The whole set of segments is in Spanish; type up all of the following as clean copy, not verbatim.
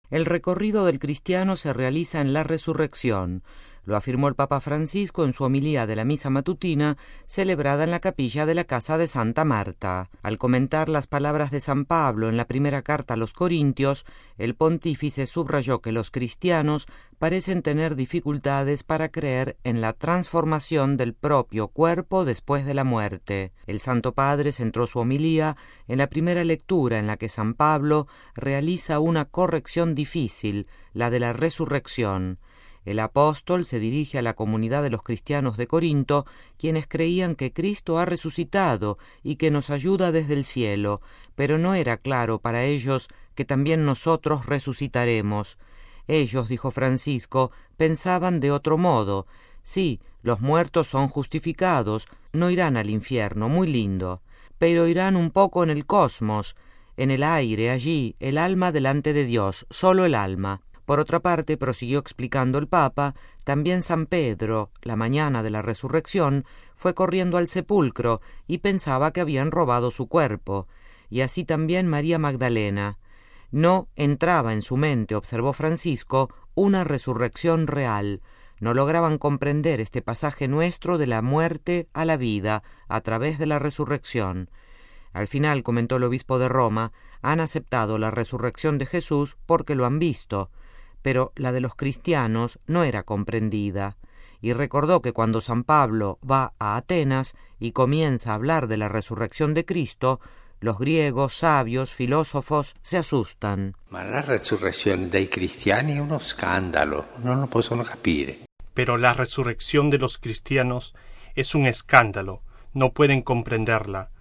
El recorrido del cristiano se realiza en la resurrección. Lo afirmó el Papa Francisco en su homilía de la misa matutina celebrada en la capilla de la casa de Santa Marta. Al comentar las palabras de San Pablo en la primera carta a los Corintios, el pontífice subrayó que los cristianos parecen tener dificultades para creer en la transformación del propio cuerpo después de la muerte. El Santo Padre centró su homilía en la primera lectura en la que San Pablo realiza una corrección difícil, la de la resurrección. El apóstol se dirige a la comunidad de los cristianos de Corinto, quienes creían que Cristo ha resucitado y que nos ayuda desde el cielo, pero no era claro para ellos que también nosotros resucitaremos. Ellos, dijo Francisco, pensaban de otro modo. Sí, los muertos son justificados, no irán al infierno, muy lindo, pero irán un poco en el cosmos, en el aire, allí, el alma delante de Dios, solo el alma. Por otra parte, prosiguió explicando el Papa, también San Pedro, la mañana de la resurrección, fue corriendo al sepulcro y pensaba que habían robado su cuerpo, y así también María Magdalena. No entraba en su mente, observó Francisco, una resurrección real. No lograban comprender este pasaje nuestro de la muerte a la vida a través de la resurrección. Al final, comentó el obispo de Roma, han aceptado la resurrección de Jesús porque lo han visto, pero la de los cristianos no era comprendida, y recordó que cuando San Pablo va a Atenas y comienza a hablar de la resurrección de Cristo, los griegos, sabios, filósofos se asustan. Ma la resurrezione dei cristiani è uno scandalo, non lo possono capire. Pero la resurrección de los cristianos es un escándalo, no pueden comprenderla.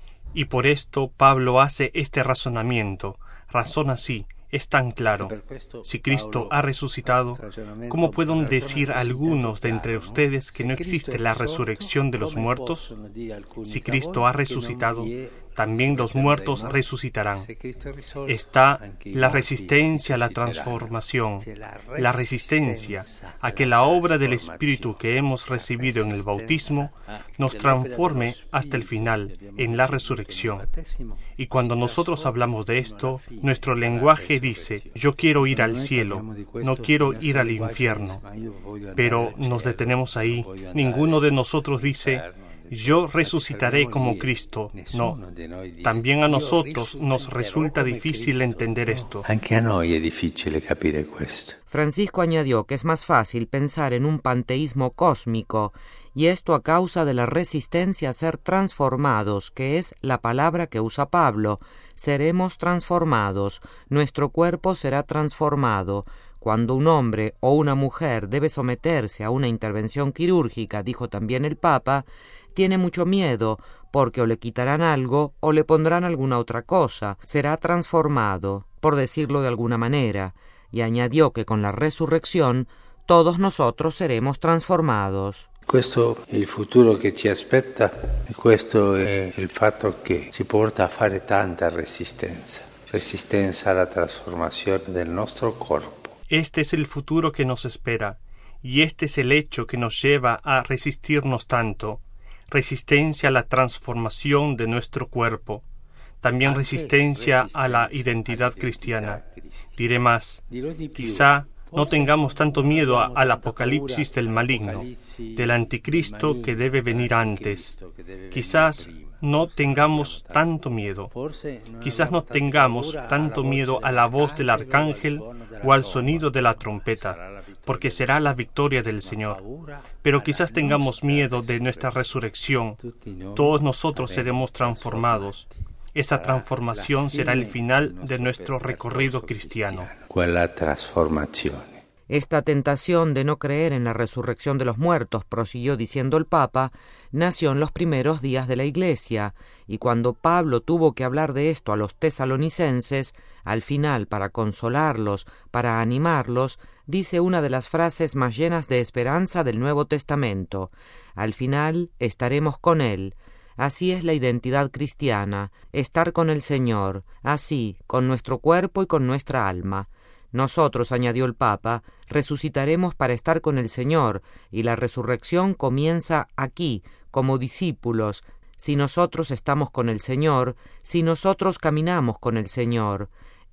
Y por esto Pablo hace este razonamiento, razona así. Es tan claro. Si Cristo ha resucitado, ¿cómo pueden decir algunos de entre ustedes que no existe la resurrección de los muertos? Si Cristo ha resucitado, también los muertos resucitarán. Está la resistencia a la transformación, la resistencia a que la obra del Espíritu que hemos recibido en el bautismo nos transforme hasta el final, en la resurrección. Y cuando nosotros hablamos de esto, nuestro lenguaje dice, yo quiero ir al cielo, no quiero ir al infierno. Pero nos detenemos ahí. Ninguno de nosotros dice, yo resucitaré como Cristo. No, también a nosotros nos resulta difícil entender esto. Anche a noi è difficile capire questo. Francisco añadió que es más fácil pensar en un panteísmo cósmico, y esto a causa de la resistencia a ser transformados, que es la palabra que usa Pablo. Seremos transformados, nuestro cuerpo será transformado. Cuando un hombre o una mujer debe someterse a una intervención quirúrgica, dijo también el Papa, tiene mucho miedo, porque o le quitarán algo o le pondrán alguna otra cosa. Será transformado, por decirlo de alguna manera, y añadió que con la resurrección todos nosotros seremos transformados. Questo è il futuro che ci aspetta e questo è il fatto che ci porta a fare tanta resistenza alla trasformazione del nostro corpo. Este es el futuro que nos espera, y este es el hecho que nos lleva a resistirnos tanto. Resistencia a la transformación de nuestro cuerpo, también resistencia a la identidad cristiana. Diré más, quizá no tengamos tanto miedo al apocalipsis del maligno, del anticristo que debe venir antes. Quizás no tengamos tanto miedo. Quizás no tengamos tanto miedo a la voz del arcángel o al sonido de la trompeta, porque será la victoria del Señor. Pero quizás tengamos miedo de nuestra resurrección. Todos nosotros seremos transformados. Esa transformación será el final de nuestro recorrido cristiano. Quella trasformazione. Esta tentación de no creer en la resurrección de los muertos, prosiguió diciendo el Papa, nació en los primeros días de la Iglesia, y cuando Pablo tuvo que hablar de esto a los tesalonicenses, al final, para consolarlos, para animarlos, dice una de las frases más llenas de esperanza del Nuevo Testamento: al final estaremos con Él. Así es la identidad cristiana, estar con el Señor, así, con nuestro cuerpo y con nuestra alma. Nosotros, añadió el Papa, resucitaremos para estar con el Señor, y la resurrección comienza aquí, como discípulos, si nosotros estamos con el Señor, si nosotros caminamos con el Señor.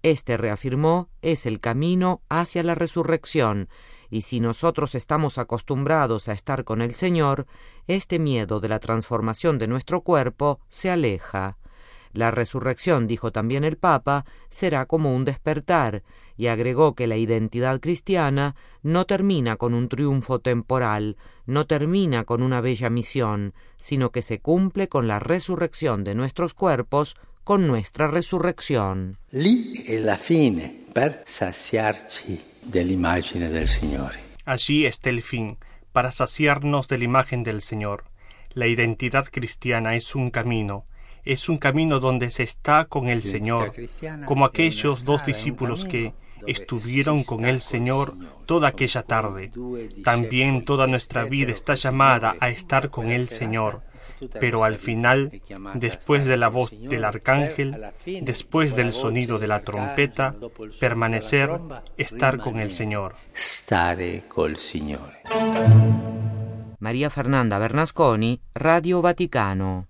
Este, reafirmó, es el camino hacia la resurrección, y si nosotros estamos acostumbrados a estar con el Señor, este miedo de la transformación de nuestro cuerpo se aleja. La resurrección, dijo también el Papa, será como un despertar, y agregó que la identidad cristiana no termina con un triunfo temporal, no termina con una bella misión, sino que se cumple con la resurrección de nuestros cuerpos, con nuestra resurrección. Lì è la fine per saziarci dell'immagine del Signore. Allí está el fin, para saciarnos de la imagen del Señor. La identidad cristiana es un camino donde se está con el Señor, como aquellos dos discípulos que estuvieron con el Señor toda aquella tarde. También toda nuestra vida está llamada a estar con el Señor, pero al final, después de la voz del arcángel, después del sonido de la trompeta, permanecer, estar con el Señor. Stare col Signore. María Fernanda Bernasconi, Radio Vaticano.